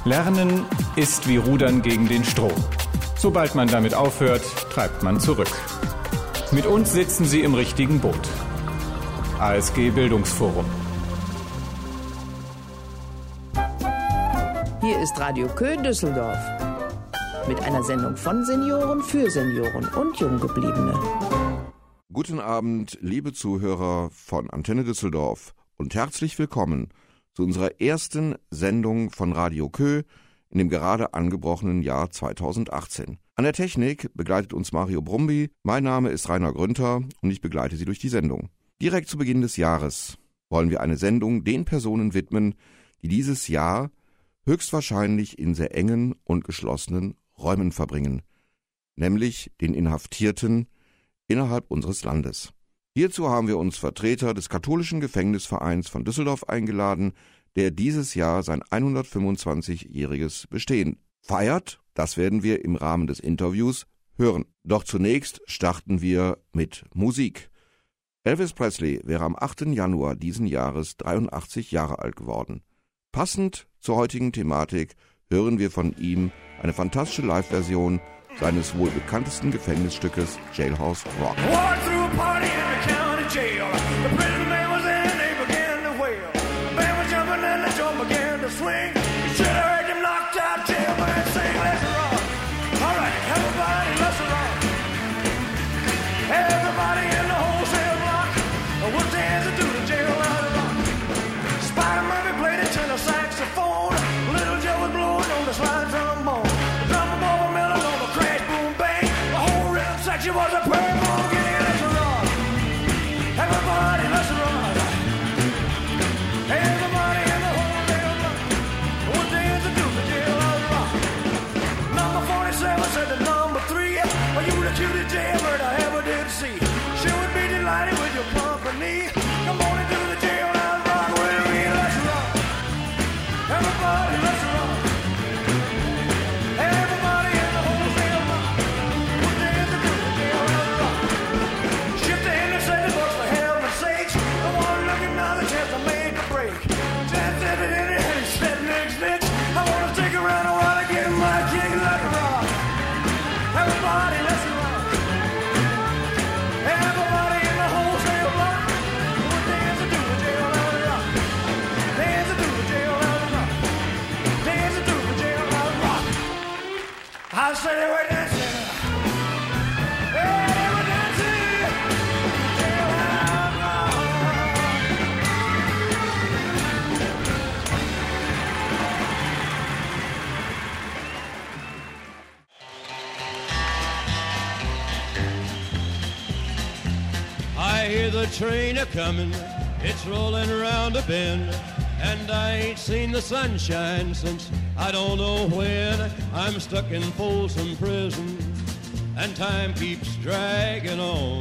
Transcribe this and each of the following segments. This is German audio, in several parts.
Lernen ist wie Rudern gegen den Strom. Sobald man damit aufhört, treibt man zurück. Mit uns sitzen Sie im richtigen Boot. ASG Bildungsforum. Hier ist Radio Kö Düsseldorf. Mit einer Sendung von Senioren für Senioren und Junggebliebene. Guten Abend, liebe Zuhörer von Antenne Düsseldorf und herzlich willkommen zu unserer ersten Sendung von Radio Kö in dem gerade angebrochenen Jahr 2018. An der Technik begleitet uns Mario Brumby, mein Name ist Rainer Grünter und ich begleite Sie durch die Sendung. Direkt zu Beginn des Jahres wollen wir eine Sendung den Personen widmen, die dieses Jahr höchstwahrscheinlich in sehr engen und geschlossenen Räumen verbringen, nämlich den Inhaftierten innerhalb unseres Landes. Hierzu haben wir uns Vertreter des katholischen Gefängnisvereins von Düsseldorf eingeladen, der dieses Jahr sein 125-jähriges Bestehen feiert. Das werden wir im Rahmen des Interviews hören. Doch zunächst starten wir mit Musik. Elvis Presley wäre am 8. Januar diesen Jahres 83 Jahre alt geworden. Passend zur heutigen Thematik hören wir von ihm eine fantastische Live-Version seines wohl bekanntesten Gefängnisstückes Jailhouse Rock. She was a purple let's rock. Everybody, let's rock. Everybody in the whole damn rock. What they had to do to jailhouse rock. Number 47 said to number 3, are you the cutest jailbird I ever did see? She would be delighted with your company. Come on and do the jailhouse rock with me. Let's rock. Everybody, let's rock. Everybody in the whole damn rock. What they had to do. Everybody, let's rock. Everybody in the whole jail block. Dance to the jailhouse rock. Dance to the jailhouse rock. Dance to the jailhouse rock. I said they were dancing. They were dancing. Jailhouse rock. I hear the train a-comin', it's rollin' around a bend, and I ain't seen the sunshine since I don't know when. I'm stuck in Folsom Prison, and time keeps dragging on.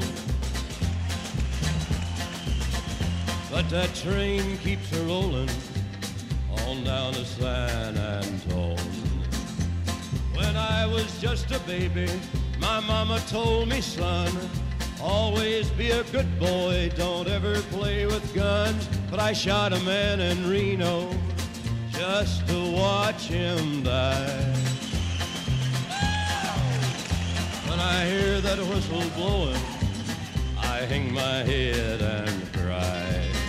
But that train keeps a-rollin' on down to San Antone. When I was just a baby, my mama told me, son, always be a good boy, don't ever play with guns. But I shot a man in Reno just to watch him die. When I hear that whistle blowing, I hang my head and cry.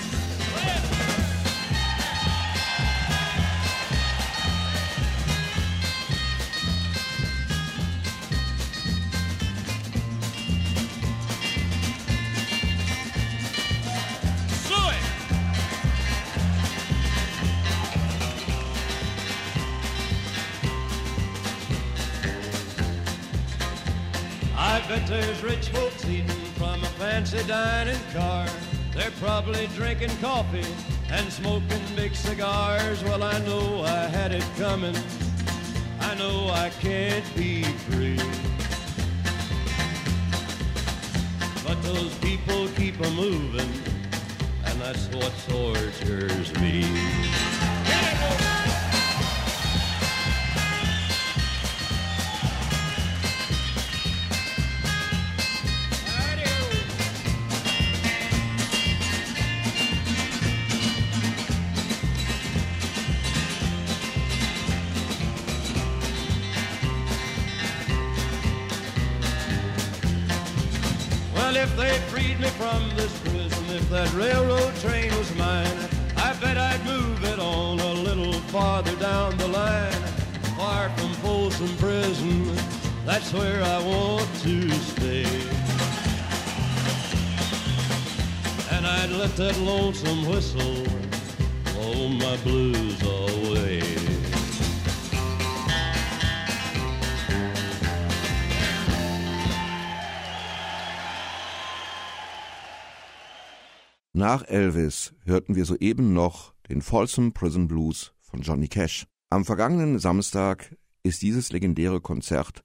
I bet there's rich folks eating from a fancy dining car. They're probably drinking coffee and smoking big cigars. Well, I know I had it coming. I know I can't be free. But those people keep a-moving, and that's what tortures me. Well, if they freed me from this prison, if that railroad train was mine, I bet I'd move it on a little farther down the line. Far from Folsom Prison, that's where I want to stay. And I'd let that lonesome whistle blow my blues away. Nach Elvis hörten wir soeben noch den Folsom Prison Blues von Johnny Cash. Am vergangenen Samstag ist dieses legendäre Konzert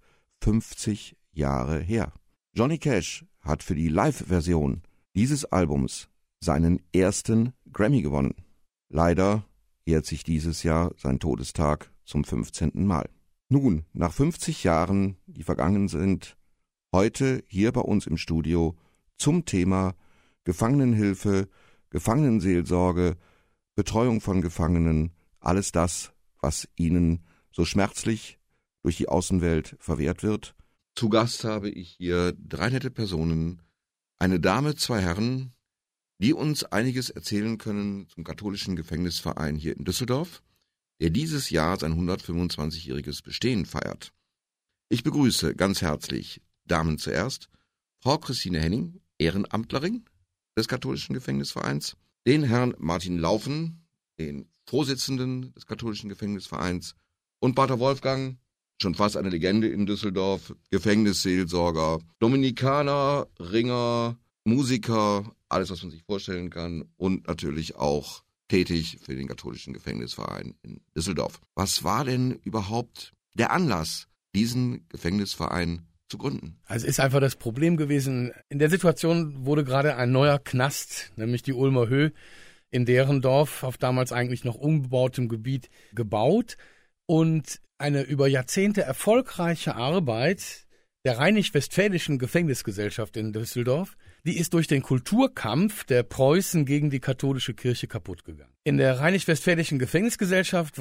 50 Jahre her. Johnny Cash hat für die Live-Version dieses Albums seinen ersten Grammy gewonnen. Leider jährt sich dieses Jahr sein Todestag zum 15. Mal. Nun, nach 50 Jahren, die vergangen sind, heute hier bei uns im Studio zum Thema Gefangenenhilfe, Gefangenenseelsorge, Betreuung von Gefangenen, alles das, was ihnen so schmerzlich durch die Außenwelt verwehrt wird. Zu Gast habe ich hier 3 nette Personen, eine Dame, 2 Herren, die uns einiges erzählen können zum katholischen Gefängnisverein hier in Düsseldorf, der dieses Jahr sein 125-jähriges Bestehen feiert. Ich begrüße ganz herzlich, Damen zuerst, Frau Christine Henning, Ehrenamtlerin des katholischen Gefängnisvereins, den Herrn Martin Laufen, den Vorsitzenden des katholischen Gefängnisvereins, und Pater Wolfgang, schon fast eine Legende in Düsseldorf, Gefängnisseelsorger, Dominikaner, Ringer, Musiker, alles, was man sich vorstellen kann, und natürlich auch tätig für den katholischen Gefängnisverein in Düsseldorf. Was war denn überhaupt der Anlass, diesen Gefängnisverein zu gründen? Also ist einfach das Problem gewesen, in der Situation wurde gerade ein neuer Knast, nämlich die Ulmer Höhe in Derendorf, auf damals eigentlich noch unbebautem Gebiet, gebaut. Und eine über Jahrzehnte erfolgreiche Arbeit der Rheinisch-Westfälischen Gefängnisgesellschaft in Düsseldorf, die ist durch den Kulturkampf der Preußen gegen die katholische Kirche kaputt gegangen. In der Rheinisch-Westfälischen Gefängnisgesellschaft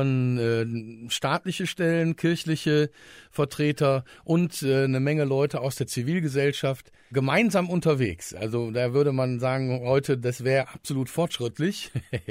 waren staatliche Stellen, kirchliche Vertreter und eine Menge Leute aus der Zivilgesellschaft gemeinsam unterwegs. Also da würde man sagen, heute, das wäre absolut fortschrittlich.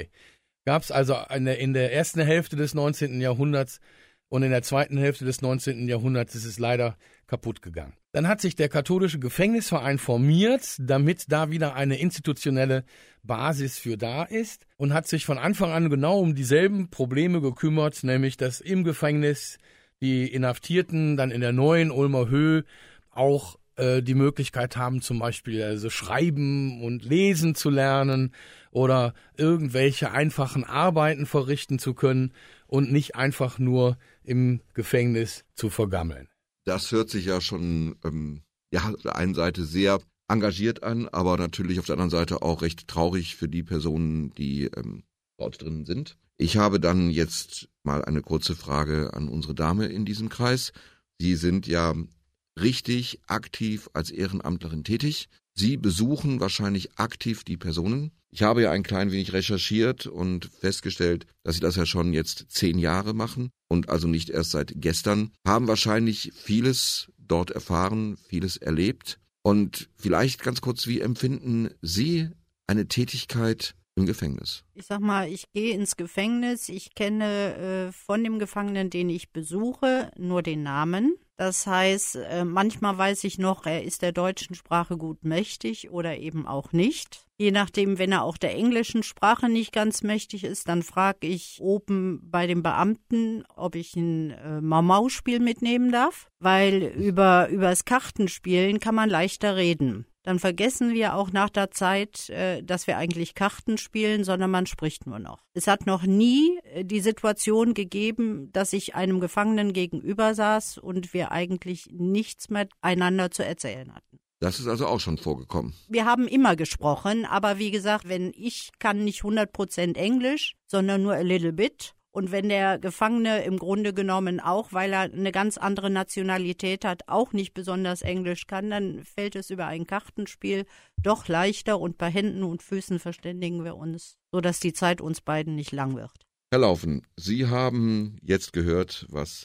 Gab es also in der ersten Hälfte des 19. Jahrhunderts und in der zweiten Hälfte des 19. Jahrhunderts ist es leider kaputt gegangen. Dann hat sich der katholische Gefängnisverein formiert, damit da wieder eine institutionelle Basis für da ist, und hat sich von Anfang an genau um dieselben Probleme gekümmert, nämlich dass im Gefängnis die Inhaftierten dann in der neuen Ulmer Höhe auch die Möglichkeit haben, zum Beispiel also schreiben und lesen zu lernen oder irgendwelche einfachen Arbeiten verrichten zu können und nicht einfach nur im Gefängnis zu vergammeln. Das hört sich ja schon auf der einen Seite sehr engagiert an, aber natürlich auf der anderen Seite auch recht traurig für die Personen, die dort drin sind. Ich habe dann jetzt mal eine kurze Frage an unsere Dame in diesem Kreis. Sie sind ja richtig aktiv als Ehrenamtlerin tätig. Sie besuchen wahrscheinlich aktiv die Personen. Ich habe ja ein klein wenig recherchiert und festgestellt, dass Sie das ja schon jetzt 10 Jahre machen und also nicht erst seit gestern. Haben wahrscheinlich vieles dort erfahren, vieles erlebt. Und vielleicht ganz kurz, wie empfinden Sie eine Tätigkeit im Gefängnis? Ich sag mal, ich gehe ins Gefängnis. Ich kenne von dem Gefangenen, den ich besuche, nur den Namen. Das heißt, manchmal weiß ich noch, er ist der deutschen Sprache gut mächtig oder eben auch nicht. Je nachdem, wenn er auch der englischen Sprache nicht ganz mächtig ist, dann frage ich oben bei den Beamten, ob ich ein Mau-Mau-Spiel mitnehmen darf, weil übers Kartenspielen kann man leichter reden. Dann vergessen wir auch nach der Zeit, dass wir eigentlich Karten spielen, sondern man spricht nur noch. Es hat noch nie die Situation gegeben, dass ich einem Gefangenen gegenüber saß und wir eigentlich nichts mehr einander zu erzählen hatten. Das ist also auch schon vorgekommen. Wir haben immer gesprochen, aber wie gesagt, ich kann nicht 100% Englisch, sondern nur a little bit. Und wenn der Gefangene im Grunde genommen auch, weil er eine ganz andere Nationalität hat, auch nicht besonders Englisch kann, dann fällt es über ein Kartenspiel doch leichter und bei Händen und Füßen verständigen wir uns, sodass die Zeit uns beiden nicht lang wird. Herr Laufen, Sie haben jetzt gehört, was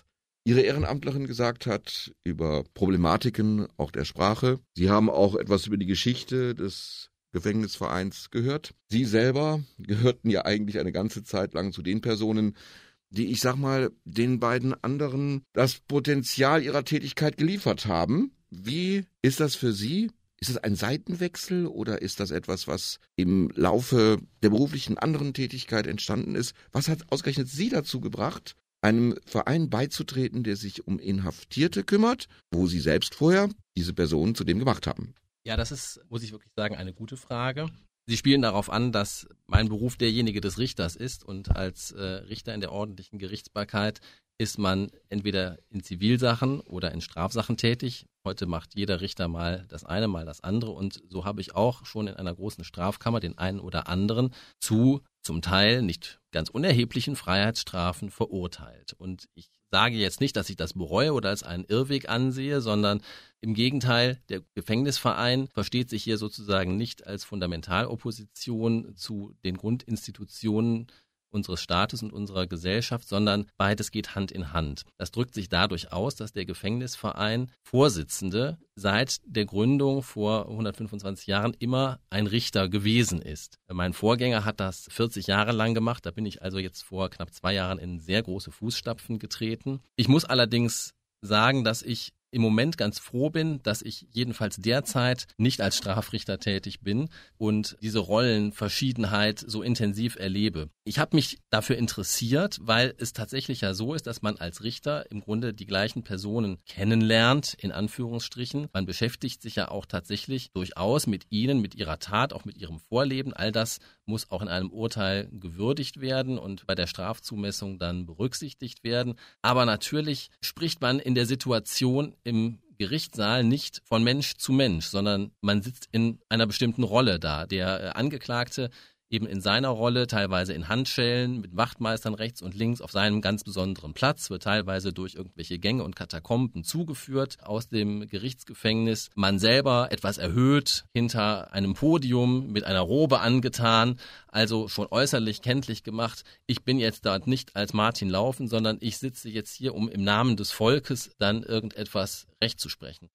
Ihre Ehrenamtlerin gesagt hat, über Problematiken auch der Sprache. Sie haben auch etwas über die Geschichte des Gefängnisvereins gehört. Sie selber gehörten ja eigentlich eine ganze Zeit lang zu den Personen, die, ich sag mal, den beiden anderen das Potenzial ihrer Tätigkeit geliefert haben. Wie ist das für Sie? Ist es ein Seitenwechsel oder ist das etwas, was im Laufe der beruflichen anderen Tätigkeit entstanden ist? Was hat ausgerechnet Sie dazu gebracht, einem Verein beizutreten, der sich um Inhaftierte kümmert, wo Sie selbst vorher diese Personen zu dem gemacht haben? Ja, das ist, muss ich wirklich sagen, eine gute Frage. Sie spielen darauf an, dass mein Beruf derjenige des Richters ist und als Richter in der ordentlichen Gerichtsbarkeit ist man entweder in Zivilsachen oder in Strafsachen tätig. Heute macht jeder Richter mal das eine, mal das andere und so habe ich auch schon in einer großen Strafkammer den einen oder anderen zu zum Teil nicht ganz unerheblichen Freiheitsstrafen verurteilt. Und ich sage jetzt nicht, dass ich das bereue oder als einen Irrweg ansehe, sondern im Gegenteil, der Gefängnisverein versteht sich hier sozusagen nicht als Fundamentalopposition zu den Grundinstitutionen unseres Staates und unserer Gesellschaft, sondern beides geht Hand in Hand. Das drückt sich dadurch aus, dass der Gefängnisverein Vorsitzende seit der Gründung vor 125 Jahren immer ein Richter gewesen ist. Mein Vorgänger hat das 40 Jahre lang gemacht, da bin ich also jetzt vor knapp 2 Jahren in sehr große Fußstapfen getreten. Ich muss allerdings sagen, dass ich im Moment ganz froh bin, dass ich jedenfalls derzeit nicht als Strafrichter tätig bin und diese Rollenverschiedenheit so intensiv erlebe. Ich habe mich dafür interessiert, weil es tatsächlich ja so ist, dass man als Richter im Grunde die gleichen Personen kennenlernt, in Anführungsstrichen. Man beschäftigt sich ja auch tatsächlich durchaus mit ihnen, mit ihrer Tat, auch mit ihrem Vorleben. All das muss auch in einem Urteil gewürdigt werden und bei der Strafzumessung dann berücksichtigt werden. Aber natürlich spricht man in der Situation im Gerichtssaal nicht von Mensch zu Mensch, sondern man sitzt in einer bestimmten Rolle da. Der Angeklagte eben in seiner Rolle, teilweise in Handschellen, mit Wachtmeistern rechts und links auf seinem ganz besonderen Platz, wird teilweise durch irgendwelche Gänge und Katakomben zugeführt aus dem Gerichtsgefängnis. Man selber etwas erhöht, hinter einem Podium mit einer Robe angetan, also schon äußerlich kenntlich gemacht. Ich bin jetzt dort nicht als Martin Laufen, sondern ich sitze jetzt hier, um im Namen des Volkes dann irgendetwas Recht zu sprechen.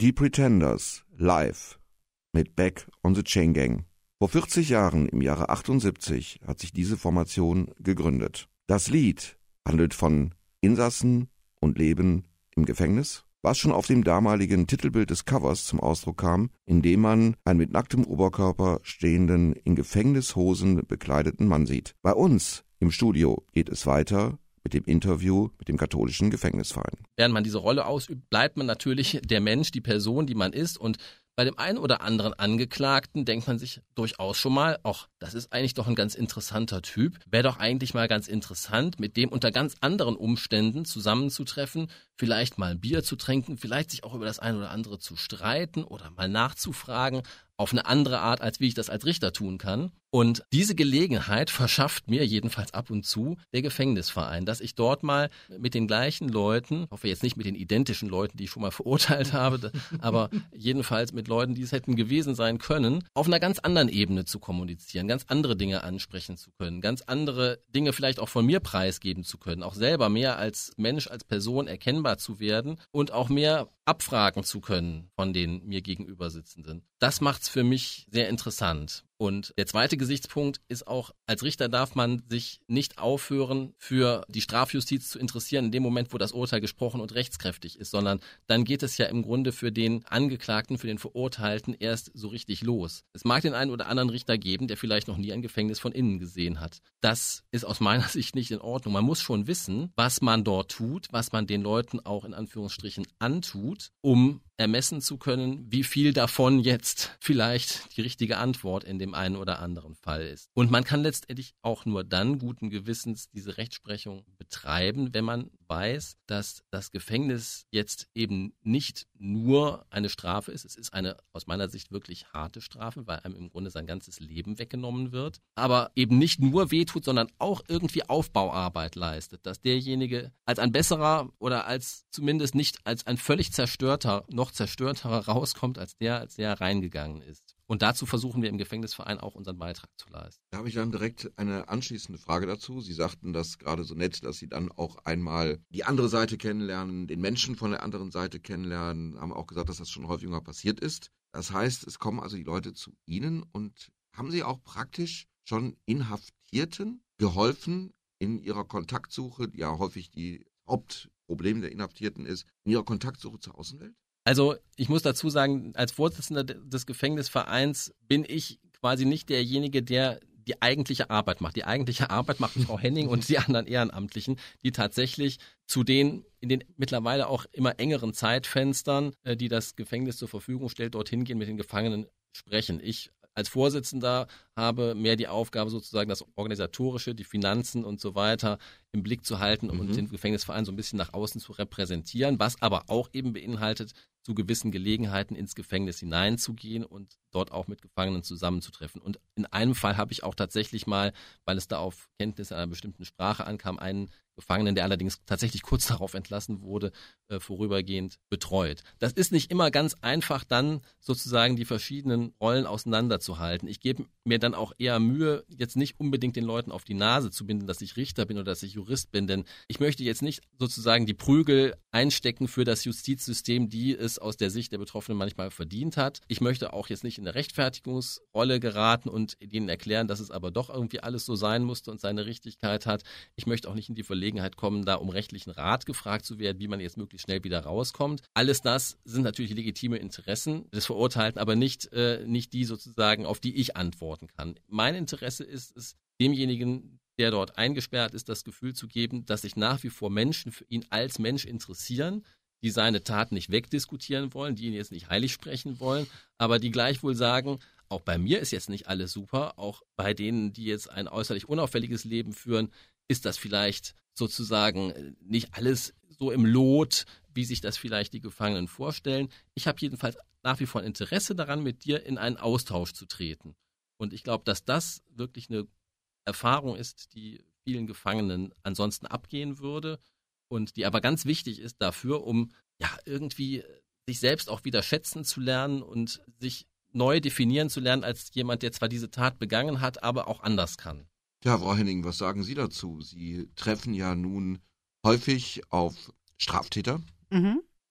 Die Pretenders live mit Back on the Chain Gang. Vor 40 Jahren, im Jahre 78, hat sich diese Formation gegründet. Das Lied handelt von Insassen und Leben im Gefängnis, was schon auf dem damaligen Titelbild des Covers zum Ausdruck kam, indem man einen mit nacktem Oberkörper stehenden, in Gefängnishosen bekleideten Mann sieht. Bei uns im Studio geht es weiter mit dem Interview mit dem katholischen Gefängnisverein. Während man diese Rolle ausübt, bleibt man natürlich der Mensch, die Person, die man ist. Und bei dem einen oder anderen Angeklagten denkt man sich durchaus schon mal, ach, das ist eigentlich doch ein ganz interessanter Typ. Wäre doch eigentlich mal ganz interessant, mit dem unter ganz anderen Umständen zusammenzutreffen, vielleicht mal ein Bier zu trinken, vielleicht sich auch über das eine oder andere zu streiten oder mal nachzufragen, auf eine andere Art, als wie ich das als Richter tun kann. Und diese Gelegenheit verschafft mir jedenfalls ab und zu der Gefängnisverein, dass ich dort mal mit den gleichen Leuten, ich hoffe jetzt nicht mit den identischen Leuten, die ich schon mal verurteilt habe, aber jedenfalls mit Leuten, die es hätten gewesen sein können, auf einer ganz anderen Ebene zu kommunizieren, ganz andere Dinge ansprechen zu können, ganz andere Dinge vielleicht auch von mir preisgeben zu können, auch selber mehr als Mensch, als Person erkennbar zu werden und auch mehr abfragen zu können von den mir gegenüber Sitzenden. Das macht's für mich sehr interessant. Und der zweite Gesichtspunkt ist auch, als Richter darf man sich nicht aufhören, für die Strafjustiz zu interessieren, in dem Moment, wo das Urteil gesprochen und rechtskräftig ist, sondern dann geht es ja im Grunde für den Angeklagten, für den Verurteilten erst so richtig los. Es mag den einen oder anderen Richter geben, der vielleicht noch nie ein Gefängnis von innen gesehen hat. Das ist aus meiner Sicht nicht in Ordnung. Man muss schon wissen, was man dort tut, was man den Leuten auch in Anführungsstrichen antut, um ermessen zu können, wie viel davon jetzt vielleicht die richtige Antwort in dem einen oder anderen Fall ist. Und man kann letztendlich auch nur dann guten Gewissens diese Rechtsprechung betreiben, wenn man weiß, dass das Gefängnis jetzt eben nicht nur eine Strafe ist. Es ist eine aus meiner Sicht wirklich harte Strafe, weil einem im Grunde sein ganzes Leben weggenommen wird. Aber eben nicht nur wehtut, sondern auch irgendwie Aufbauarbeit leistet, dass derjenige als ein besserer oder als zumindest nicht als ein völlig noch zerstörterer rauskommt, als der reingegangen ist. Und dazu versuchen wir im Gefängnisverein auch unseren Beitrag zu leisten. Da habe ich dann direkt eine anschließende Frage dazu. Sie sagten das gerade so nett, dass Sie dann auch einmal die andere Seite kennenlernen, den Menschen von der anderen Seite kennenlernen, haben auch gesagt, dass das schon häufiger passiert ist. Das heißt, es kommen also die Leute zu Ihnen und haben Sie auch praktisch schon Inhaftierten geholfen in ihrer Kontaktsuche, die ja häufig die Hauptproblem der Inhaftierten ist, in ihrer Kontaktsuche zur Außenwelt? Also ich muss dazu sagen, als Vorsitzender des Gefängnisvereins bin ich quasi nicht derjenige, der die eigentliche Arbeit macht. Die eigentliche Arbeit macht Frau Henning und die anderen Ehrenamtlichen, die tatsächlich zu den in den mittlerweile auch immer engeren Zeitfenstern, die das Gefängnis zur Verfügung stellt, dorthin gehen, mit den Gefangenen sprechen. Ich als Vorsitzender habe mehr die Aufgabe, sozusagen das Organisatorische, die Finanzen und so weiter im Blick zu halten und den Gefängnisverein so ein bisschen nach außen zu repräsentieren, was aber auch eben beinhaltet, zu gewissen Gelegenheiten ins Gefängnis hineinzugehen und dort auch mit Gefangenen zusammenzutreffen. Und in einem Fall habe ich auch tatsächlich mal, weil es da auf Kenntnisse einer bestimmten Sprache ankam, einen Gefangenen, der allerdings tatsächlich kurz darauf entlassen wurde, vorübergehend betreut. Das ist nicht immer ganz einfach, dann sozusagen die verschiedenen Rollen auseinanderzuhalten. Ich gebe mir dann auch eher Mühe, jetzt nicht unbedingt den Leuten auf die Nase zu binden, dass ich Richter bin oder dass ich Jurist bin, denn ich möchte jetzt nicht sozusagen die Prügel einstecken für das Justizsystem, die es aus der Sicht der Betroffenen manchmal verdient hat. Ich möchte auch jetzt nicht in eine Rechtfertigungsrolle geraten und denen erklären, dass es aber doch irgendwie alles so sein musste und seine Richtigkeit hat. Ich möchte auch nicht in die Verlegenheit kommen, da um rechtlichen Rat gefragt zu werden, wie man jetzt möglichst schnell wieder rauskommt. Alles das sind natürlich legitime Interessen des Verurteilten, aber nicht die sozusagen, auf die ich antworten kann. Mein Interesse ist es, demjenigen, der dort eingesperrt ist, das Gefühl zu geben, dass sich nach wie vor Menschen für ihn als Mensch interessieren, die seine Taten nicht wegdiskutieren wollen, die ihn jetzt nicht heilig sprechen wollen, aber die gleichwohl sagen, auch bei mir ist jetzt nicht alles super, auch bei denen, die jetzt ein äußerlich unauffälliges Leben führen, ist das vielleicht sozusagen nicht alles so im Lot, wie sich das vielleicht die Gefangenen vorstellen. Ich habe jedenfalls nach wie vor ein Interesse daran, mit dir in einen Austausch zu treten. Und ich glaube, dass das wirklich eine Erfahrung ist, die vielen Gefangenen ansonsten abgehen würde und die aber ganz wichtig ist dafür, um ja irgendwie sich selbst auch wieder schätzen zu lernen und sich neu definieren zu lernen als jemand, der zwar diese Tat begangen hat, aber auch anders kann. Ja, Frau Henning, was sagen Sie dazu? Sie treffen ja nun häufig auf Straftäter.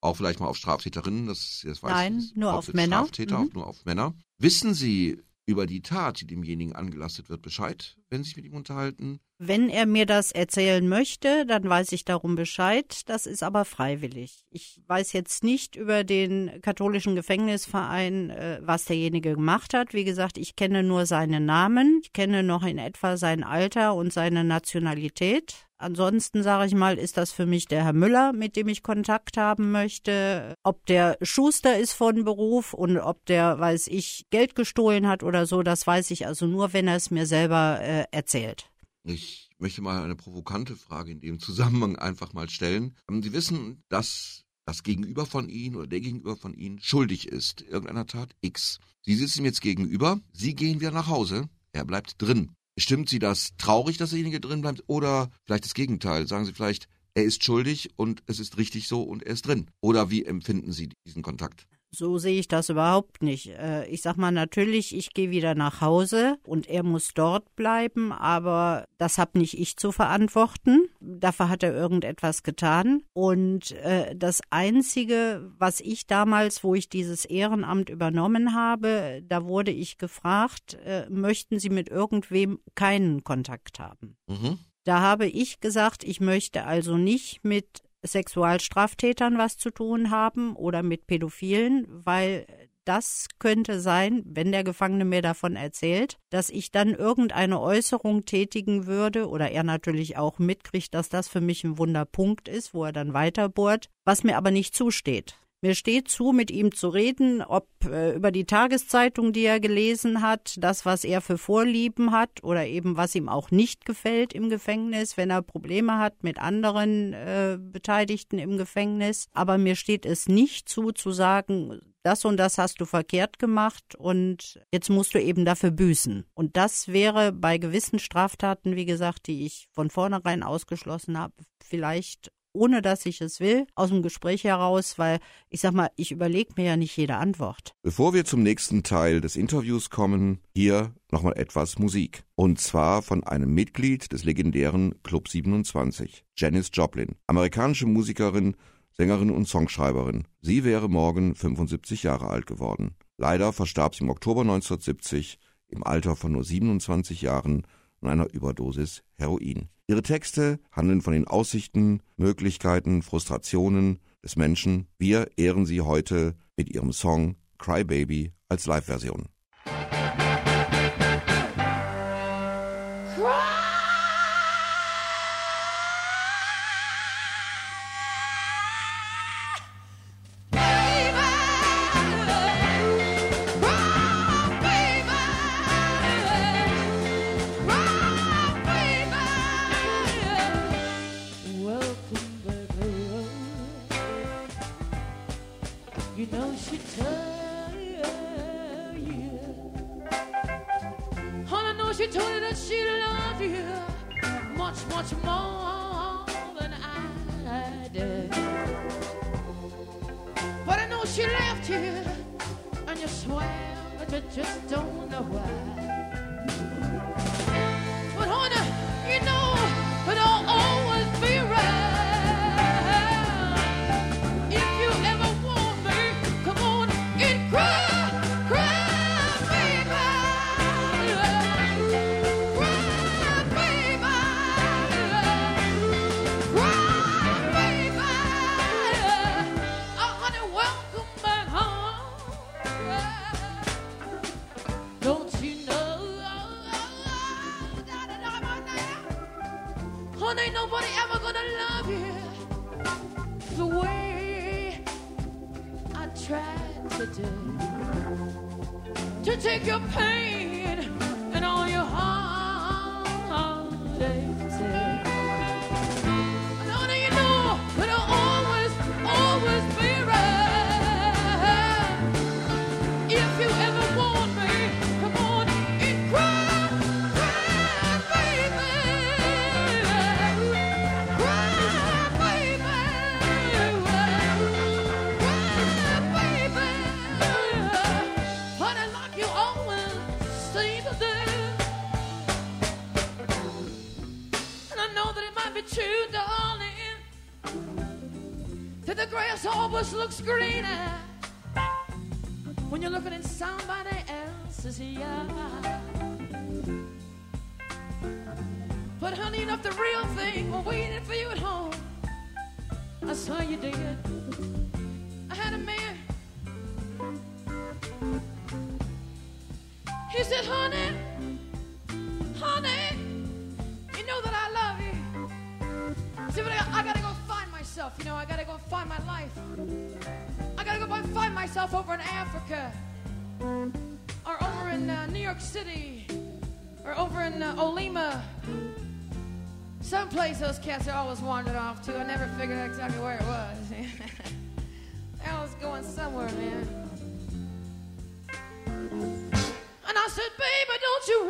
auch vielleicht mal auf Straftäterinnen, das weiß Nein, ich, nur auf Männer. Straftäter, auch nur auf Männer. Wissen Sie über die Tat, die demjenigen angelastet wird, Bescheid, wenn Sie sich mit ihm unterhalten? Wenn er mir das erzählen möchte, dann weiß ich darum Bescheid. Das ist aber freiwillig. Ich weiß jetzt nicht über den katholischen Gefängnisverein, was derjenige gemacht hat. Wie gesagt, ich kenne nur seinen Namen. Ich kenne noch in etwa sein Alter und seine Nationalität. Ansonsten, sage ich mal, ist das für mich der Herr Müller, mit dem ich Kontakt haben möchte. Ob der Schuster ist von Beruf und ob der, weiß ich, Geld gestohlen hat oder so, das weiß ich also nur, wenn er es mir selber erzählt. Ich möchte mal eine provokante Frage in dem Zusammenhang einfach mal stellen. Sie wissen, dass das Gegenüber von Ihnen oder der Gegenüber von Ihnen schuldig ist, irgendeiner Tat X. Sie sitzen ihm jetzt gegenüber, Sie gehen wieder nach Hause, er bleibt drin. Stimmt Sie das traurig, dass derjenige drin bleibt, oder vielleicht das Gegenteil? Sagen Sie vielleicht, er ist schuldig und es ist richtig so und er ist drin. Oder wie empfinden Sie diesen Kontakt? So sehe ich das überhaupt nicht. Ich sag mal, natürlich, ich gehe wieder nach Hause und er muss dort bleiben, aber das habe nicht ich zu verantworten. Dafür hat er irgendetwas getan. Und das Einzige, was ich damals, wo ich dieses Ehrenamt übernommen habe, da wurde ich gefragt, möchten Sie mit irgendwem keinen Kontakt haben? Mhm. Da habe ich gesagt, ich möchte also nicht mit Sexualstraftätern was zu tun haben oder mit Pädophilen, weil das könnte sein, wenn der Gefangene mir davon erzählt, dass ich dann irgendeine Äußerung tätigen würde oder er natürlich auch mitkriegt, dass das für mich ein Wunderpunkt ist, wo er dann weiterbohrt, was mir aber nicht zusteht. Mir steht zu, mit ihm zu reden, ob über die Tageszeitung, die er gelesen hat, das, was er für Vorlieben hat oder eben was ihm auch nicht gefällt im Gefängnis, wenn er Probleme hat mit anderen Beteiligten im Gefängnis. Aber mir steht es nicht zu sagen, das und das hast du verkehrt gemacht und jetzt musst du eben dafür büßen. Und das wäre bei gewissen Straftaten, wie gesagt, die ich von vornherein ausgeschlossen habe, vielleicht ohne dass ich es will, aus dem Gespräch heraus, weil ich sag mal, ich überlege mir ja nicht jede Antwort. Bevor wir zum nächsten Teil des Interviews kommen, hier nochmal etwas Musik. Und zwar von einem Mitglied des legendären Club 27, Janis Joplin, amerikanische Musikerin, Sängerin und Songschreiberin. Sie wäre morgen 75 Jahre alt geworden. Leider verstarb sie im Oktober 1970 im Alter von nur 27 Jahren an einer Überdosis Heroin. Ihre Texte handeln von den Aussichten, Möglichkeiten, Frustrationen des Menschen. Wir ehren sie heute mit ihrem Song Cry Baby als Live-Version. To take your pain and all your heartaches. Honey, you know it'll always, always be right. If you ever want me, come on and cry, cry, baby. Cry, baby. Cry, baby. Honey, like you always seem to do. always looks greener when you're looking in somebody else's eye. But honey, you know if the real thing was waiting for you at home, I saw you did. I had a man. He said, honey, you know that I love you. See, but I gotta go find myself, you know, I gotta go find my life. I gotta go find myself over in Africa, or over in New York City, or over in Olima. Some place those cats are always wandered off to. I never figured out exactly where it was. They always going somewhere, man. And I said, baby, don't you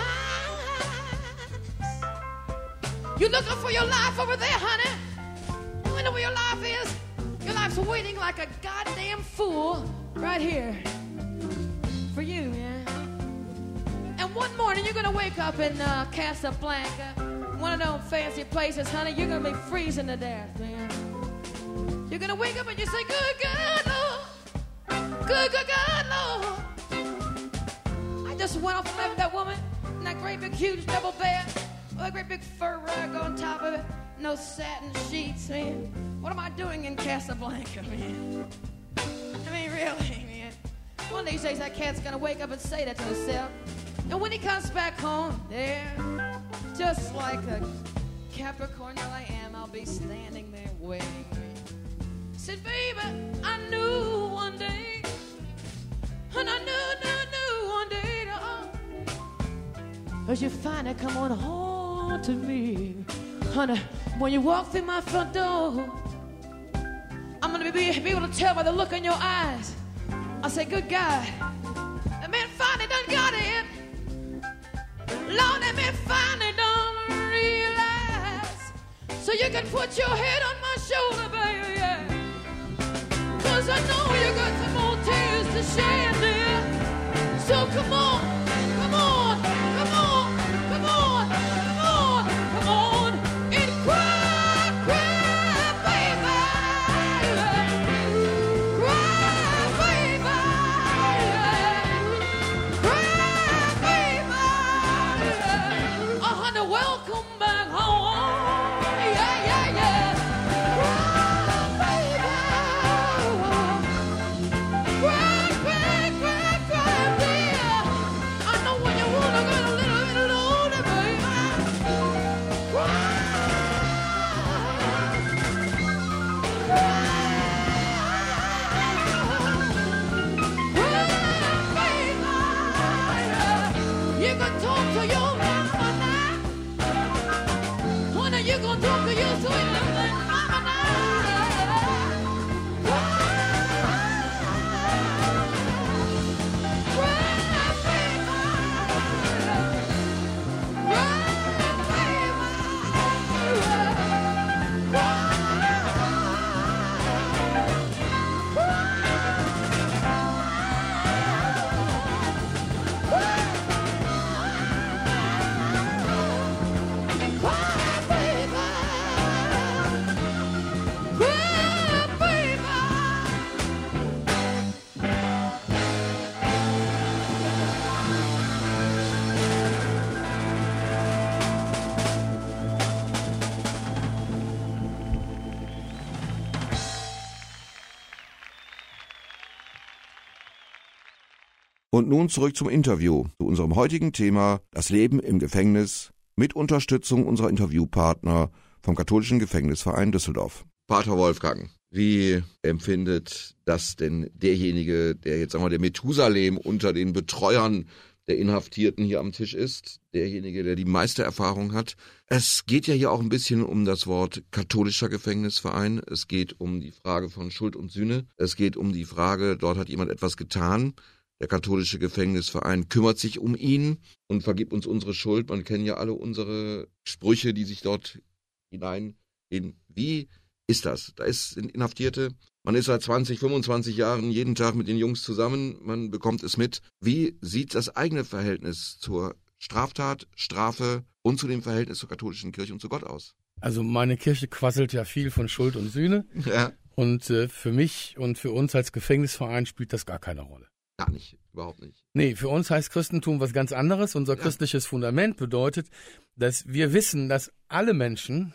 realize you're looking for your life over there, honey? You know where your life is? Your life's waiting like a goddamn fool right here for you, man. And one morning you're gonna wake up in Casablanca, one of those fancy places, honey. You're gonna be freezing to death, man. You're gonna wake up and you say, good God, Lord. Good God, Lord. I just went off and left that woman in that great big huge double bed with a great big fur rug on top of it, no satin sheets, man. What am I doing in Casablanca, man? I mean, really, man. One of these days that cat's gonna wake up and say that to himself. And when he comes back home, there, just like a Capricorn that I am, I'll be standing there waiting. Said, baby, I knew one day, and I knew one day, as you finally come on home to me, honey, when you walk through my front door, I'm gonna be able to tell by the look in your eyes. I say, good God, the man finally done got it. Lord, that man finally done realize. So you can put your head on my shoulder, baby, yeah. 'Cause I know you got some more tears to shed, dear. So come on, come on, come on, come on, come on, come on, and cry, cry, baby. Cry, baby. Cry, baby. Oh, honey, welcome back home. Yeah, yeah, yeah. Cry, baby. Cry, cry, cry, cry, dear. I know when you wanna get a little bit lonely, baby. Cry. You can talk to your mama now. Honey, you can talk to your sweet little mama now. Und nun zurück zum Interview, zu unserem heutigen Thema, das Leben im Gefängnis, mit Unterstützung unserer Interviewpartner vom Katholischen Gefängnisverein Düsseldorf. Pater Wolfgang, wie empfindet das denn derjenige, der jetzt der Methusalem unter den Betreuern der Inhaftierten hier am Tisch ist, derjenige, der die meiste Erfahrung hat? Es geht ja hier auch ein bisschen um das Wort katholischer Gefängnisverein. Es geht um die Frage von Schuld und Sühne. Es geht um die Frage, dort hat jemand etwas getan. Der katholische Gefängnisverein kümmert sich um ihn und vergibt uns unsere Schuld. Man kennt ja alle unsere Sprüche, die sich dort hineingehen. Wie ist das? Da sind Inhaftierte. Man ist seit 20, 25 Jahren jeden Tag mit den Jungs zusammen. Man bekommt es mit. Wie sieht das eigene Verhältnis zur Straftat, Strafe und zu dem Verhältnis zur katholischen Kirche und zu Gott aus? Also meine Kirche quasselt ja viel von Schuld und Sühne. Ja. Und für mich und für uns als Gefängnisverein spielt das gar keine Rolle. Gar nicht, überhaupt nicht. Nee, für uns heißt Christentum was ganz anderes. Unser christliches Fundament bedeutet, dass wir wissen, dass alle Menschen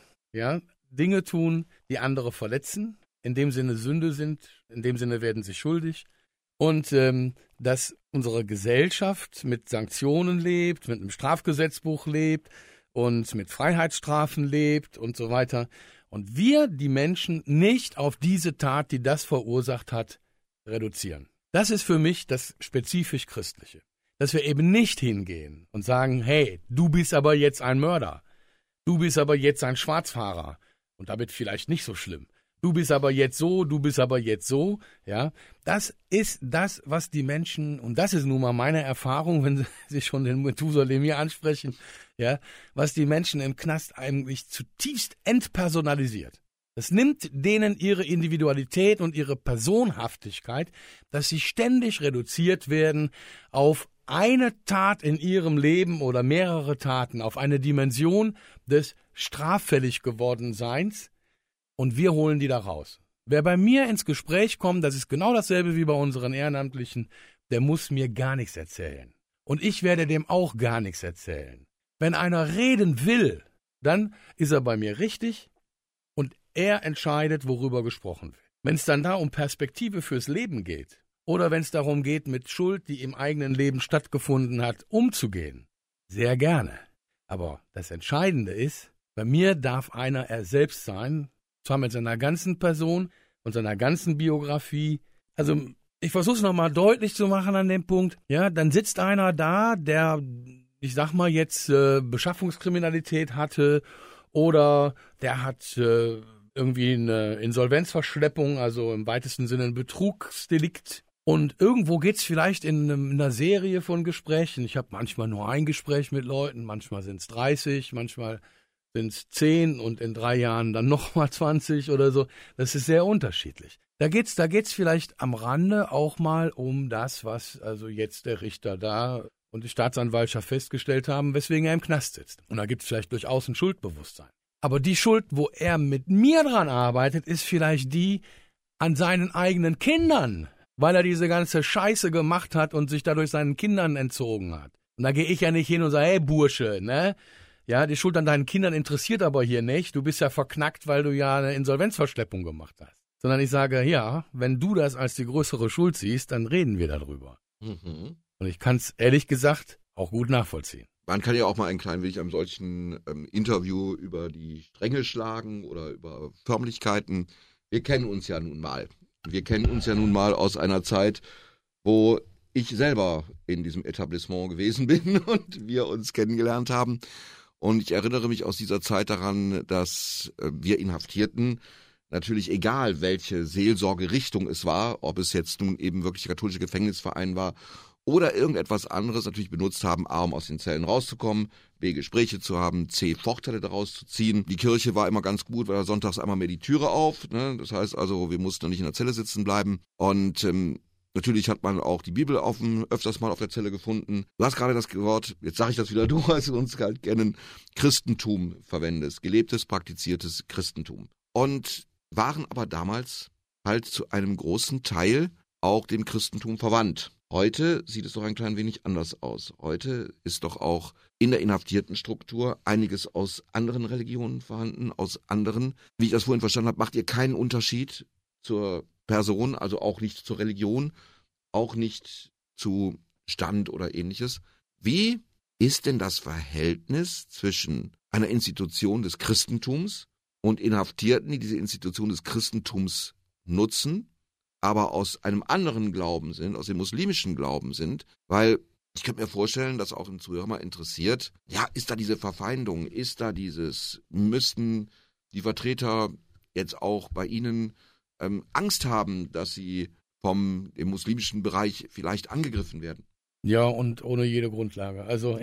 Dinge tun, die andere verletzen, in dem Sinne Sünde sind, in dem Sinne werden sie schuldig. Und dass unsere Gesellschaft mit Sanktionen lebt, mit einem Strafgesetzbuch lebt und mit Freiheitsstrafen lebt und so weiter. Und wir die Menschen nicht auf diese Tat, die das verursacht hat, reduzieren. Das ist für mich das spezifisch Christliche. Dass wir eben nicht hingehen und sagen, hey, du bist aber jetzt ein Mörder. Du bist aber jetzt ein Schwarzfahrer. Und damit vielleicht nicht so schlimm. Du bist aber jetzt so, du bist aber jetzt so. Ja, das ist das, was die Menschen, und das ist nun mal meine Erfahrung, wenn Sie schon den Methusalem hier ansprechen, ja, was die Menschen im Knast eigentlich zutiefst entpersonalisiert. Das nimmt denen ihre Individualität und ihre Personhaftigkeit, dass sie ständig reduziert werden auf eine Tat in ihrem Leben oder mehrere Taten, auf eine Dimension des straffällig geworden Seins, und wir holen die da raus. Wer bei mir ins Gespräch kommt, das ist genau dasselbe wie bei unseren Ehrenamtlichen, der muss mir gar nichts erzählen. Und ich werde dem auch gar nichts erzählen. Wenn einer reden will, dann ist er bei mir richtig und er entscheidet, worüber gesprochen wird. Wenn es dann da um Perspektive fürs Leben geht oder wenn es darum geht, mit Schuld, die im eigenen Leben stattgefunden hat, umzugehen, sehr gerne. Aber das Entscheidende ist, bei mir darf einer er selbst sein, zwar mit seiner ganzen Person und seiner ganzen Biografie. Also ich versuche es nochmal deutlich zu machen an dem Punkt. Ja, dann sitzt einer da, der, ich sag mal jetzt, Beschaffungskriminalität hatte oder der hat irgendwie eine Insolvenzverschleppung, also im weitesten Sinne ein Betrugsdelikt. Und irgendwo geht's vielleicht in einer Serie von Gesprächen. Ich habe manchmal nur ein Gespräch mit Leuten, manchmal sind es 30, manchmal sind es 10 und in 3 Jahren dann nochmal 20 oder so. Das ist sehr unterschiedlich. Da geht's vielleicht am Rande auch mal um das, was also jetzt der Richter da und die Staatsanwaltschaft festgestellt haben, weswegen er im Knast sitzt. Und da gibt's vielleicht durchaus ein Schuldbewusstsein. Aber die Schuld, wo er mit mir dran arbeitet, ist vielleicht die an seinen eigenen Kindern, weil er diese ganze Scheiße gemacht hat und sich dadurch seinen Kindern entzogen hat. Und da gehe ich ja nicht hin und sage, hey Bursche, ne? Ja, die Schuld an deinen Kindern interessiert aber hier nicht. Du bist ja verknackt, weil du ja eine Insolvenzverschleppung gemacht hast. Sondern ich sage, ja, wenn du das als die größere Schuld siehst, dann reden wir darüber. Mhm. Und ich kann es ehrlich gesagt auch gut nachvollziehen. Man kann ja auch mal ein klein wenig einem solchen Interview über die Stränge schlagen oder über Förmlichkeiten. Wir kennen uns ja nun mal. Wir kennen uns ja nun mal aus einer Zeit, wo ich selber in diesem Etablissement gewesen bin und wir uns kennengelernt haben. Und ich erinnere mich aus dieser Zeit daran, dass wir Inhaftierten natürlich, egal welche Seelsorgerichtung es war, ob es jetzt nun eben wirklich der katholische Gefängnisverein war oder irgendetwas anderes, natürlich benutzt haben, A, um aus den Zellen rauszukommen, B, Gespräche zu haben, C, Vorteile daraus zu ziehen. Die Kirche war immer ganz gut, weil da sonntags einmal mehr die Türe auf, ne? Das heißt also, wir mussten nicht in der Zelle sitzen bleiben. Und natürlich hat man auch die Bibel öfters mal auf der Zelle gefunden. Du hast gerade das Wort, jetzt sage ich das wieder, du, als wir uns halt kennen, Christentum verwendest, gelebtes, praktiziertes Christentum. Und waren aber damals halt zu einem großen Teil auch dem Christentum verwandt. Heute sieht es doch ein klein wenig anders aus. Heute ist doch auch in der inhaftierten Struktur einiges aus anderen Religionen vorhanden, aus anderen. Wie ich das vorhin verstanden habe, macht ihr keinen Unterschied zur Person, also auch nicht zur Religion, auch nicht zu Stand oder ähnliches. Wie ist denn das Verhältnis zwischen einer Institution des Christentums und Inhaftierten, die diese Institution des Christentums nutzen, aber aus einem anderen Glauben sind, aus dem muslimischen Glauben sind? Weil ich könnte mir vorstellen, dass auch ein Zuhörer mal interessiert, ja, ist da diese Verfeindung, ist da dieses, müssten die Vertreter jetzt auch bei Ihnen Angst haben, dass sie vom dem muslimischen Bereich vielleicht angegriffen werden? Ja, und ohne jede Grundlage. Also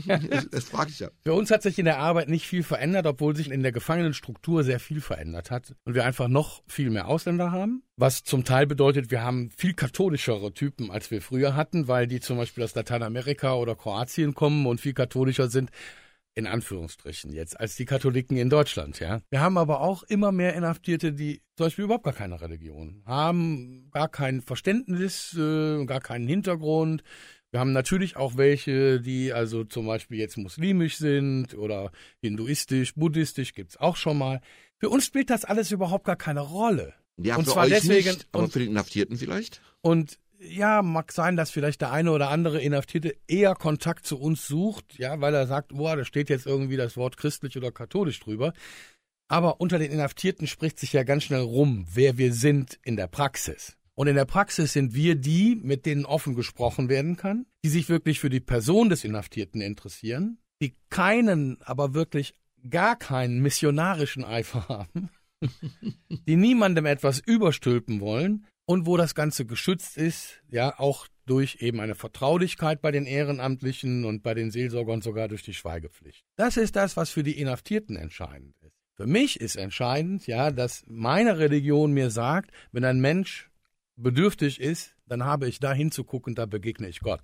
das frage ich ja. Für uns hat sich in der Arbeit nicht viel verändert, obwohl sich in der Gefangenenstruktur sehr viel verändert hat. Und wir einfach noch viel mehr Ausländer haben. Was zum Teil bedeutet, wir haben viel katholischere Typen, als wir früher hatten, weil die zum Beispiel aus Lateinamerika oder Kroatien kommen und viel katholischer sind in Anführungsstrichen jetzt, als die Katholiken in Deutschland, ja. Wir haben aber auch immer mehr Inhaftierte, die zum Beispiel überhaupt gar keine Religion haben, gar kein Verständnis, gar keinen Hintergrund. Wir haben natürlich auch welche, die also zum Beispiel jetzt muslimisch sind oder hinduistisch, buddhistisch, gibt's auch schon mal. Für uns spielt das alles überhaupt gar keine Rolle. Ja, und für zwar euch deswegen, nicht, aber für den Inhaftierten vielleicht? Und ja, mag sein, dass vielleicht der eine oder andere Inhaftierte eher Kontakt zu uns sucht, ja, weil er sagt, boah, da steht jetzt irgendwie das Wort christlich oder katholisch drüber. Aber unter den Inhaftierten spricht sich ja ganz schnell rum, wer wir sind in der Praxis. Und in der Praxis sind wir die, mit denen offen gesprochen werden kann, die sich wirklich für die Person des Inhaftierten interessieren, die aber wirklich gar keinen missionarischen Eifer haben, die niemandem etwas überstülpen wollen und wo das Ganze geschützt ist, ja, auch durch eben eine Vertraulichkeit bei den Ehrenamtlichen und bei den Seelsorgern sogar durch die Schweigepflicht. Das ist das, was für die Inhaftierten entscheidend ist. Für mich ist entscheidend, ja, dass meine Religion mir sagt, wenn ein Mensch bedürftig ist, dann habe ich da hinzugucken, da begegne ich Gott.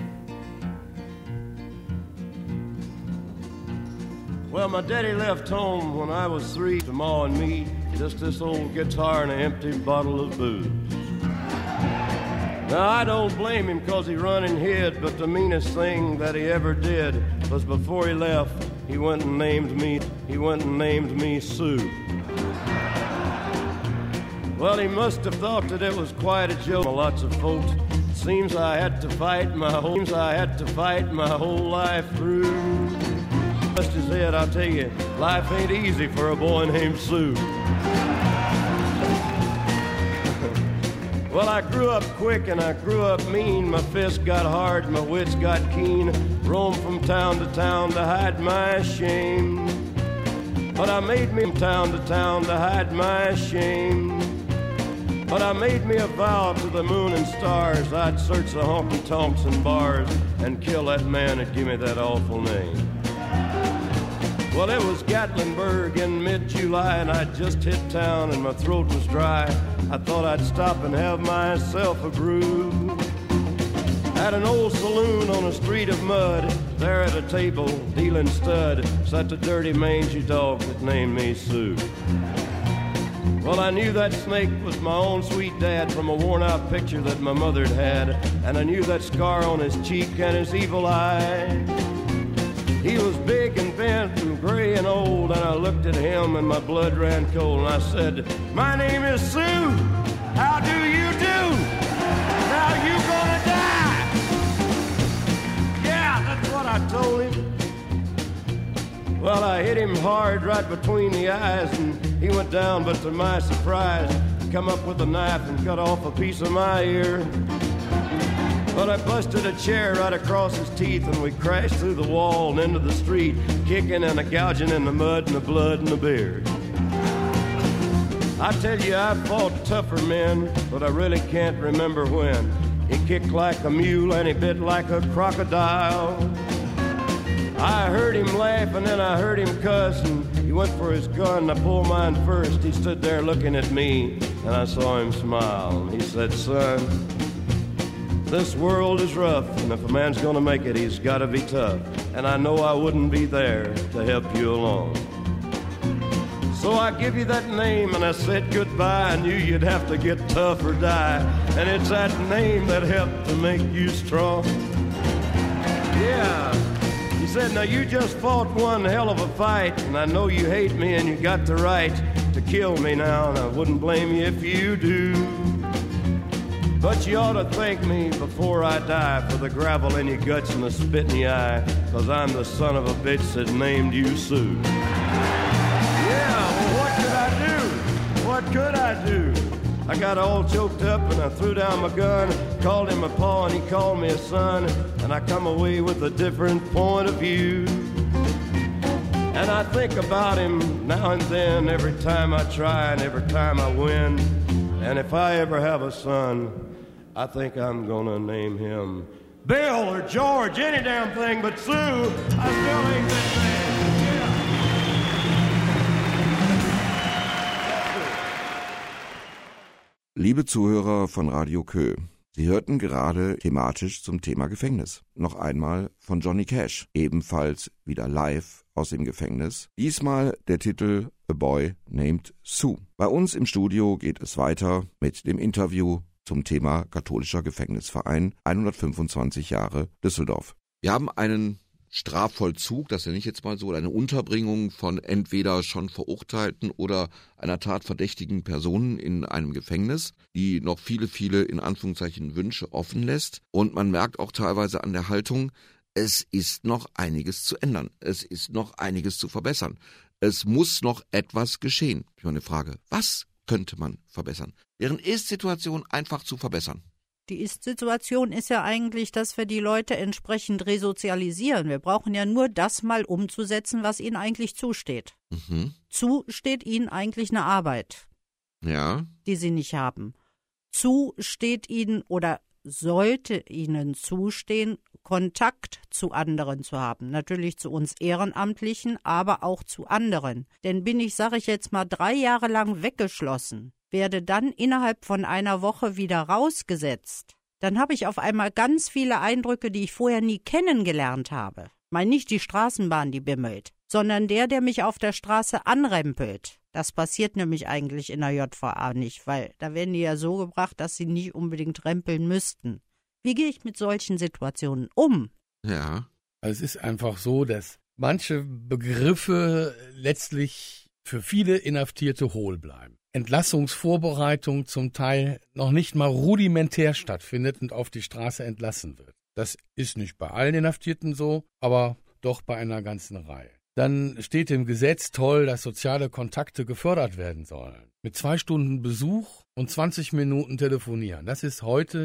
Well, my daddy left home when I was 3 to Ma and me, just this old guitar and an empty bottle of booze. Now, I don't blame him 'cause he run and hid, but the meanest thing that he ever did was before he left, he went and named me Sue. Well, he must have thought that it was quite a joke. Lots of folks. Seems I had to fight my whole life through. Just as it, I'll tell you, life ain't easy for a boy named Sue. Well, I grew up quick and I grew up mean. My fists got hard, my wits got keen. Roamed from town to hide my shame. But I made me from town to hide my shame. But I made me a vow to the moon and stars, I'd search the honky-tonks and bars and kill that man that gave me that awful name. Well, it was Gatlinburg in mid-July, and I'd just hit town and my throat was dry. I thought I'd stop and have myself a brew. At an old saloon on a street of mud, there at a table, dealing stud, sat the dirty mangy dog that named me Sue. Well, I knew that snake was my own sweet dad from a worn-out picture that my mother'd had, and I knew that scar on his cheek and his evil eye. He was big and bent and gray and old, and I looked at him and my blood ran cold, and I said, "My name is Sue. How do you do? Now you gonna die." Yeah, that's what I told him. Well, I hit him hard right between the eyes, and he went down, but to my surprise, come up with a knife and cut off a piece of my ear. But I busted a chair right across his teeth, and we crashed through the wall and into the street, kicking and gouging in the mud and the blood and the beer. I tell you, I fought tougher men, but I really can't remember when. He kicked like a mule and he bit like a crocodile. I heard him laugh and then I heard him cuss, and he went for his gun and I pulled mine first. He stood there looking at me and I saw him smile. He said, "Son, this world is rough, and if a man's gonna make it, he's gotta be tough. And I know I wouldn't be there to help you along. So I give you that name and I said goodbye. I knew you'd have to get tough or die. And it's that name that helped to make you strong." Yeah. He said, "Now you just fought one hell of a fight, and I know you hate me and you got the right to kill me now, and I wouldn't blame you if you do. But you ought to thank me before I die for the gravel in your guts and the spit in your eye, 'cause I'm the son of a bitch that named you Sue." Yeah, well, what could I do? What could I do? I got all choked up and I threw down my gun, called him a pa and he called me a son, and I come away with a different point of view. And I think about him now and then, every time I try and every time I win. And if I ever have a son, I think I'm gonna name him Bill or George, any damn thing but Sue. I still ain't that man. Liebe Zuhörer von Radio Kö, Sie hörten gerade thematisch zum Thema Gefängnis. Noch einmal von Johnny Cash, ebenfalls wieder live aus dem Gefängnis. Diesmal der Titel A Boy Named Sue. Bei uns im Studio geht es weiter mit dem Interview zum Thema katholischer Gefängnisverein 125 Jahre Düsseldorf. Wir haben einen Strafvollzug, das nenne ich jetzt mal so, oder eine Unterbringung von entweder schon verurteilten oder einer tatverdächtigen Personen in einem Gefängnis, die noch viele in Anführungszeichen Wünsche offen lässt. Und man merkt auch teilweise an der Haltung, es ist noch einiges zu ändern, es ist noch einiges zu verbessern. Es muss noch etwas geschehen. Ich meine Frage, was könnte man verbessern? Deren Ist-Situation einfach zu verbessern. Die Ist-Situation ist ja eigentlich, dass wir die Leute entsprechend resozialisieren. Wir brauchen ja nur das mal umzusetzen, was ihnen eigentlich zusteht. Zusteht ihnen eigentlich eine Arbeit, die sie nicht haben. Zusteht ihnen oder sollte ihnen zustehen, Kontakt zu anderen zu haben. Natürlich zu uns Ehrenamtlichen, aber auch zu anderen. Denn bin ich, sage ich jetzt mal, 3 Jahre lang weggeschlossen, werde dann innerhalb von einer Woche wieder rausgesetzt, dann habe ich auf einmal ganz viele Eindrücke, die ich vorher nie kennengelernt habe. Ich meine nicht die Straßenbahn, die bimmelt, sondern der mich auf der Straße anrempelt. Das passiert nämlich eigentlich in der JVA nicht, weil da werden die ja so gebracht, dass sie nicht unbedingt rempeln müssten. Wie gehe ich mit solchen Situationen um? Ja. Also es ist einfach so, dass manche Begriffe letztlich für viele Inhaftierte hohl bleiben. Entlassungsvorbereitung zum Teil noch nicht mal rudimentär stattfindet und auf die Straße entlassen wird. Das ist nicht bei allen Inhaftierten so, aber doch bei einer ganzen Reihe. Dann steht im Gesetz toll, dass soziale Kontakte gefördert werden sollen. Mit 2 Stunden Besuch und 20 Minuten telefonieren. Das ist heute,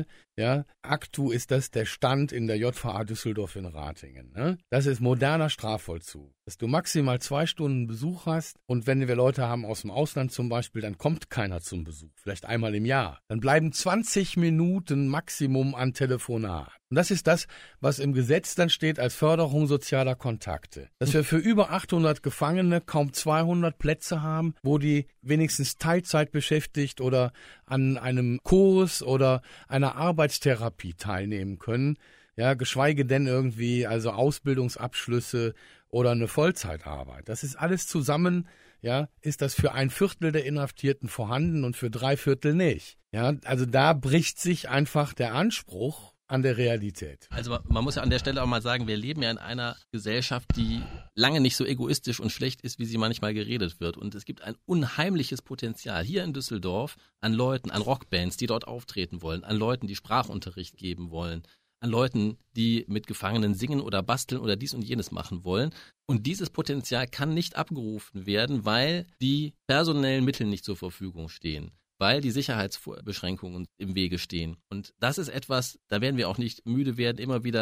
aktu ist das der Stand in der JVA Düsseldorf in Ratingen. Ne? Das ist moderner Strafvollzug. Dass du maximal 2 Stunden Besuch hast und wenn wir Leute haben aus dem Ausland zum Beispiel, dann kommt keiner zum Besuch, vielleicht einmal im Jahr. Dann bleiben 20 Minuten Maximum an Telefonat. Und das ist das, was im Gesetz dann steht als Förderung sozialer Kontakte. Dass wir für über 800 Gefangene kaum 200 Plätze haben, wo die wenigstens Teilzeit beschäftigt oder an einem Kurs oder einer Arbeitstherapie teilnehmen können, geschweige denn irgendwie also Ausbildungsabschlüsse oder eine Vollzeitarbeit. Das ist alles zusammen, ist das für 1/4 der Inhaftierten vorhanden und für 3/4 nicht. Also da bricht sich einfach der Anspruch an der Realität. Also man muss ja an der Stelle auch mal sagen, wir leben ja in einer Gesellschaft, die lange nicht so egoistisch und schlecht ist, wie sie manchmal geredet wird. Und es gibt ein unheimliches Potenzial hier in Düsseldorf an Leuten, an Rockbands, die dort auftreten wollen, an Leuten, die Sprachunterricht geben wollen, an Leuten, die mit Gefangenen singen oder basteln oder dies und jenes machen wollen. Und dieses Potenzial kann nicht abgerufen werden, weil die personellen Mittel nicht zur Verfügung stehen, weil die Sicherheitsbeschränkungen im Wege stehen. Und das ist etwas, da werden wir auch nicht müde werden,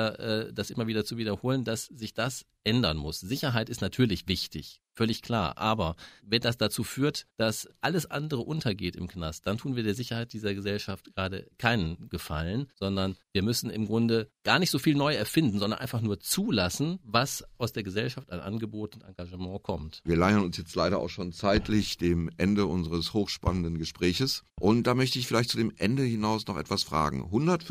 das immer wieder zu wiederholen, dass sich das ändern muss. Sicherheit ist natürlich wichtig, völlig klar. Aber wenn das dazu führt, dass alles andere untergeht im Knast, dann tun wir der Sicherheit dieser Gesellschaft gerade keinen Gefallen, sondern wir müssen im Grunde gar nicht so viel neu erfinden, sondern einfach nur zulassen, was aus der Gesellschaft an Angebot und Engagement kommt. Wir leihen uns jetzt leider auch schon zeitlich dem Ende unseres hochspannenden Gespräches. Und da möchte ich vielleicht zu dem Ende hinaus noch etwas fragen.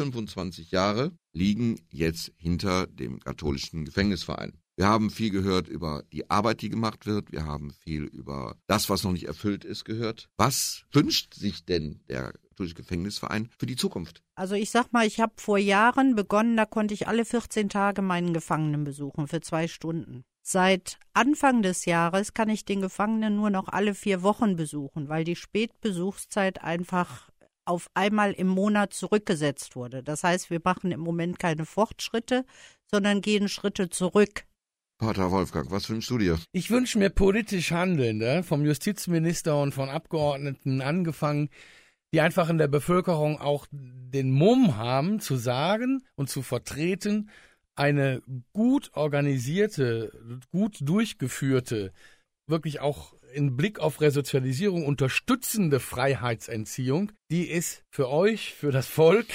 125 Jahre liegen jetzt hinter dem katholischen Gefängnisverein. Wir haben viel gehört über die Arbeit, die gemacht wird. Wir haben viel über das, was noch nicht erfüllt ist, gehört. Was wünscht sich denn der katholische Gefängnisverein für die Zukunft? Also ich sag mal, ich habe vor Jahren begonnen, da konnte ich alle 14 Tage meinen Gefangenen besuchen für 2 Stunden. Seit Anfang des Jahres kann ich den Gefangenen nur noch alle 4 Wochen besuchen, weil die Spätbesuchszeit einfach auf einmal im Monat zurückgesetzt wurde. Das heißt, wir machen im Moment keine Fortschritte, sondern gehen Schritte zurück. Pater Wolfgang, was wünschst du dir? Ich wünsche mir politisch Handelnde, vom Justizminister und von Abgeordneten angefangen, die einfach in der Bevölkerung auch den Mumm haben, zu sagen und zu vertreten, eine gut organisierte, gut durchgeführte, wirklich auch in Blick auf Resozialisierung unterstützende Freiheitsentziehung, die ist für euch, für das Volk,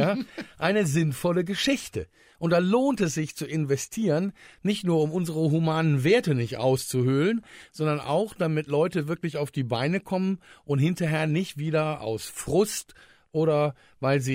eine sinnvolle Geschichte. Und da lohnt es sich zu investieren, nicht nur um unsere humanen Werte nicht auszuhöhlen, sondern auch, damit Leute wirklich auf die Beine kommen und hinterher nicht wieder aus Frust oder weil sie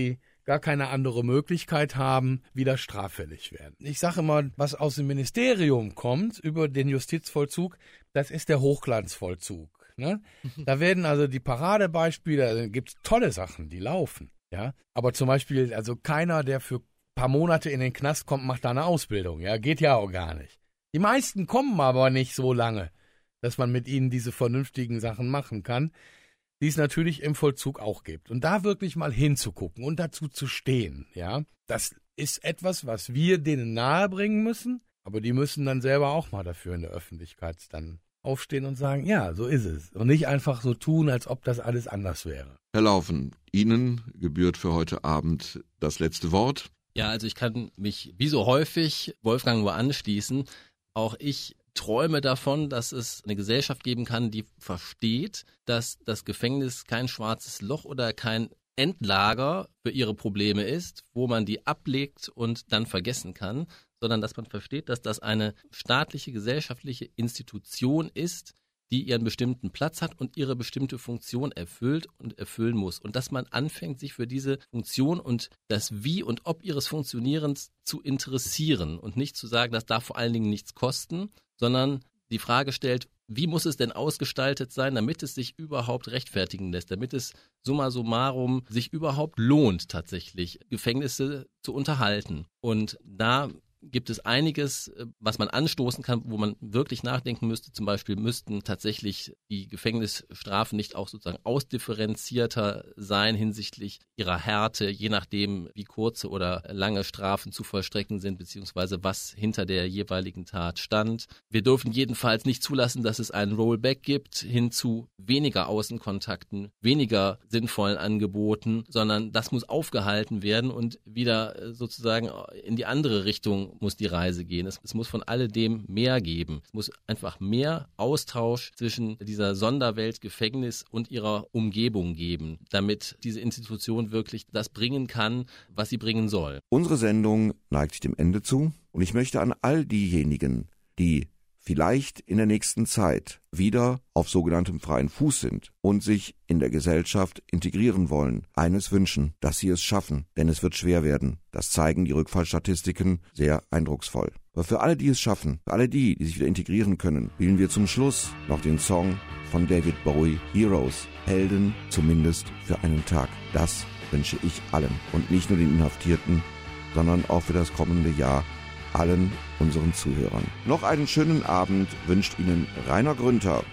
gar keine andere Möglichkeit haben, wieder straffällig werden. Ich sage immer, was aus dem Ministerium kommt über den Justizvollzug, das ist der Hochglanzvollzug. Ne? Da werden also die Paradebeispiele, da gibt's tolle Sachen, die laufen. Ja, aber zum Beispiel, also keiner, der für ein paar Monate in den Knast kommt, macht da eine Ausbildung. Ja, geht ja auch gar nicht. Die meisten kommen aber nicht so lange, dass man mit ihnen diese vernünftigen Sachen machen kann, die es natürlich im Vollzug auch gibt. Und da wirklich mal hinzugucken und dazu zu stehen, ja, das ist etwas, was wir denen nahebringen müssen, aber die müssen dann selber auch mal dafür in der Öffentlichkeit dann aufstehen und sagen, ja, so ist es. Und nicht einfach so tun, als ob das alles anders wäre. Herr Laufen, Ihnen gebührt für heute Abend das letzte Wort. Ja, also ich kann mich wie so häufig Wolfgang nur anschließen. Auch ich träume davon, dass es eine Gesellschaft geben kann, die versteht, dass das Gefängnis kein schwarzes Loch oder kein Endlager für ihre Probleme ist, wo man die ablegt und dann vergessen kann, sondern dass man versteht, dass das eine staatliche, gesellschaftliche Institution ist, die ihren bestimmten Platz hat und ihre bestimmte Funktion erfüllt und erfüllen muss. Und dass man anfängt, sich für diese Funktion und das Wie und Ob ihres Funktionierens zu interessieren und nicht zu sagen, das darf vor allen Dingen nichts kosten, sondern die Frage stellt, wie muss es denn ausgestaltet sein, damit es sich überhaupt rechtfertigen lässt, damit es summa summarum sich überhaupt lohnt, tatsächlich Gefängnisse zu unterhalten. Und da gibt es einiges, was man anstoßen kann, wo man wirklich nachdenken müsste. Zum Beispiel müssten tatsächlich die Gefängnisstrafen nicht auch sozusagen ausdifferenzierter sein hinsichtlich ihrer Härte, je nachdem, wie kurze oder lange Strafen zu vollstrecken sind, beziehungsweise was hinter der jeweiligen Tat stand. Wir dürfen jedenfalls nicht zulassen, dass es einen Rollback gibt hin zu weniger Außenkontakten, weniger sinnvollen Angeboten, sondern das muss aufgehalten werden und wieder sozusagen in die andere Richtung muss die Reise gehen. Es muss von alledem mehr geben. Es muss einfach mehr Austausch zwischen dieser Sonderwelt Gefängnis und ihrer Umgebung geben, damit diese Institution wirklich das bringen kann, was sie bringen soll. Unsere Sendung neigt sich dem Ende zu und ich möchte an all diejenigen, die vielleicht in der nächsten Zeit wieder auf sogenanntem freien Fuß sind und sich in der Gesellschaft integrieren wollen, eines wünschen, dass sie es schaffen, denn es wird schwer werden. Das zeigen die Rückfallstatistiken sehr eindrucksvoll. Aber für alle, die es schaffen, für alle die sich wieder integrieren können, wählen wir zum Schluss noch den Song von David Bowie, Heroes, Helden zumindest für einen Tag. Das wünsche ich allen und nicht nur den Inhaftierten, sondern auch für das kommende Jahr allen unseren Zuhörern. Noch einen schönen Abend wünscht Ihnen Rainer Grünter.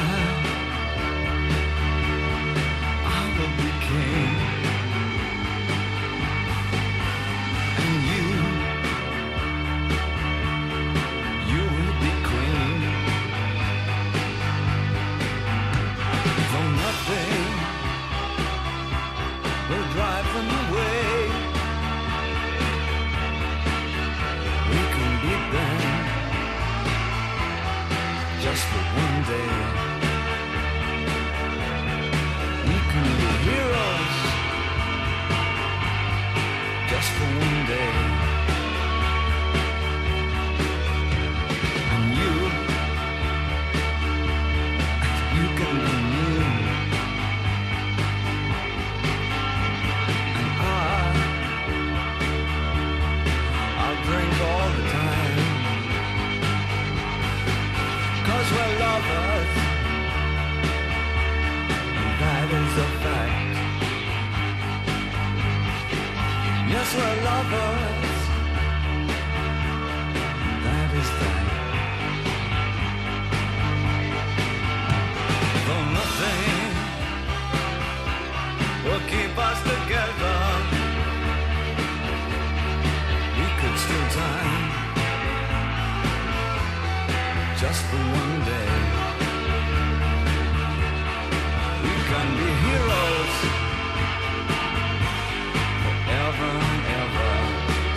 Just for one day, we can be heroes forever and ever.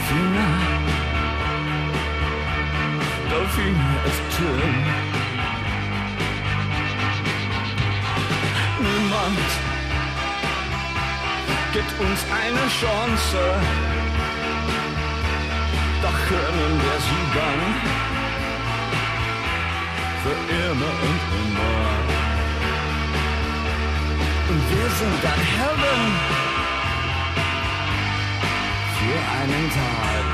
Delfine, Delfine ist schön. Niemand gibt uns eine Chance, doch können wir sie dann für immer und immer. Und wir sind dann Helden für einen Tag.